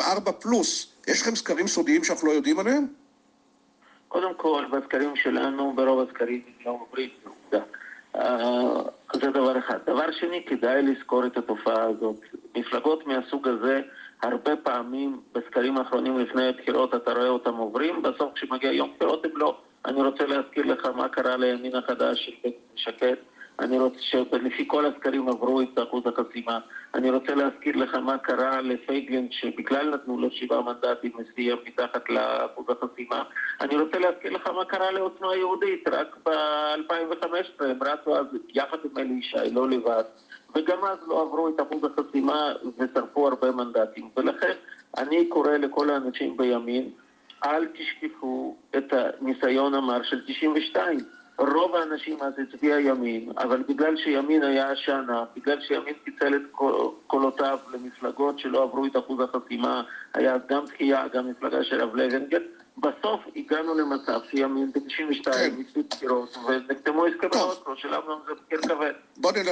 הם 4 פלוס. יש לכם סקרים סודיים שאנחנו לא יודעים עליהם? קודם כל, בסקרים שלנו, ברוב הסקרים לא עוברים עובדה. זה דבר אחד. דבר שני, כדאי לזכור את התופעה הזאת. מפלגות מהסוג הזה, הרבה פעמים בסקרים האחרונים לפני הבחירות אתה רואה אותם עוברים, בסוף כשמגיע יום בחירות הם לא. אני רוצה להזכיר לך מה קרה לימין החדש של בן שקד. אני רוצה שלפי כל הסקרים עברו את אחוז החסימה. אני רוצה להזכיר לך מה קרה לפייגלין שבכלל נתנו לו 7 מנדטים וסיים מתחת לאחוז החסימה. אני רוצה להזכיר לך מה קרה לעוצמה יהודית, רק ב-2015 הם רצו אז יחד עם אלי ישי, לא לבד. וגם אז לא עברו את אחוז החסימה ושרפו הרבה מנדטים. ולכן אני קורא לכל האנשים בימין, אל תשכחו את הניסיון המר של 92. רוב האנשים אז הצביע ימין, אבל בגלל שימין היה שנה, בגלל שימין פיצל את קולותיו למפלגות שלא עברו את אחוז החסימה, היה גם תחייה, גם מפלגה של רב לוינגר, בסוף הגענו למצב שימין ב-92 הפסיד בחירות ונחתמו הסכמי אוסלו, של אמנון זה מחיר כבד.